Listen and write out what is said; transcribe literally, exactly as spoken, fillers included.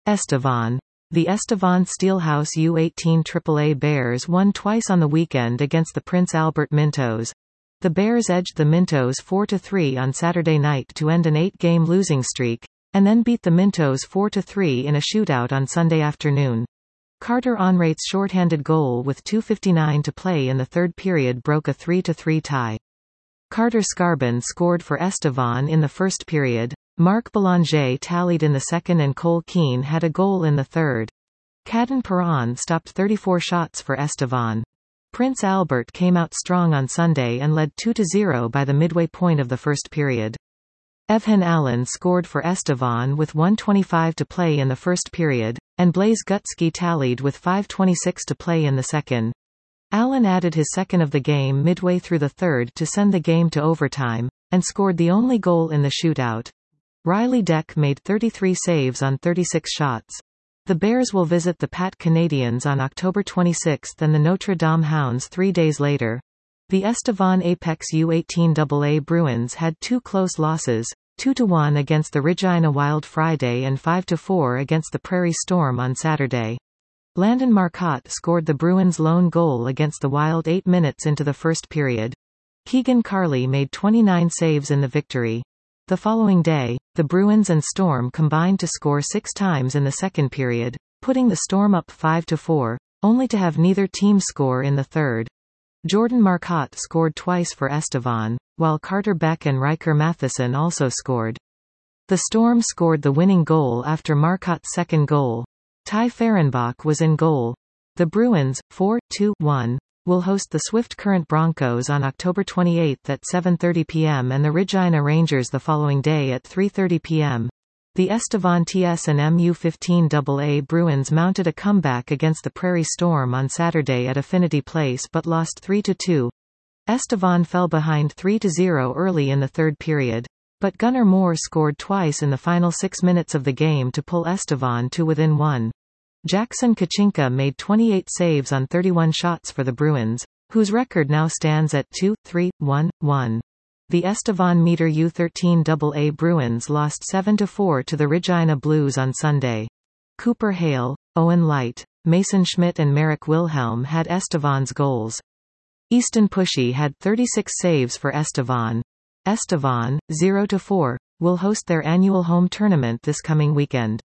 Estevan. The Estevan Steelhouse U eighteen triple A Bears won twice on the weekend against the Prince Albert Mintos. The Bears edged the Mintos four to three on Saturday night to end an eight-game losing streak, and then beat the Mintos four to three in a shootout on Sunday afternoon. Carter Onrait's shorthanded goal with two fifty-nine to play in the third period broke a three to three tie. Carter Scarbin scored for Estevan in the first period. Marc Belanger tallied in the second and Cole Keane had a goal in the third. Caden Perron stopped thirty-four shots for Estevan. Prince Albert came out strong on Sunday and led two to zero by the midway point of the first period. Evhen Allen scored for Estevan with one twenty-five to play in the first period, and Blaise Gutsky tallied with five twenty-six to play in the second. Allen added his second of the game midway through the third to send the game to overtime, and scored the only goal in the shootout. Riley Deck made thirty-three saves on thirty-six shots. The Bears will visit the Pat Canadiens on October twenty-sixth and the Notre Dame Hounds three days later. The Estevan Apex U eighteen double A Bruins had two close losses, two to one against the Regina Wild Friday and five to four against the Prairie Storm on Saturday. Landon Marcotte scored the Bruins' lone goal against the Wild eight minutes into the first period. Keegan Carley made twenty-nine saves in the victory. The following day, the Bruins and Storm combined to score six times in the second period, putting the Storm up five to four, only to have neither team score in the third. Jordan Marcotte scored twice for Estevan, while Carter Beck and Riker Matheson also scored. The Storm scored the winning goal after Marcotte's second goal. Ty Fehrenbach was in goal. The Bruins, four to one, will host the Swift Current Broncos on October twenty-eighth at seven thirty p m and the Regina Rangers the following day at three thirty p m The Estevan T S and M U fifteen double A Bruins mounted a comeback against the Prairie Storm on Saturday at Affinity Place but lost three to two. Estevan fell behind three to zero early in the third period, but Gunnar Moore scored twice in the final six minutes of the game to pull Estevan to within one. Jackson Kachinka made twenty-eight saves on thirty-one shots for the Bruins, whose record now stands at two three one one. The Estevan Meter U thirteen double A Bruins lost seven to four to the Regina Blues on Sunday. Cooper Hale, Owen Light, Mason Schmidt and Merrick Wilhelm had Estevan's goals. Easton Pushy had thirty-six saves for Estevan. Estevan, zero to four, will host their annual home tournament this coming weekend.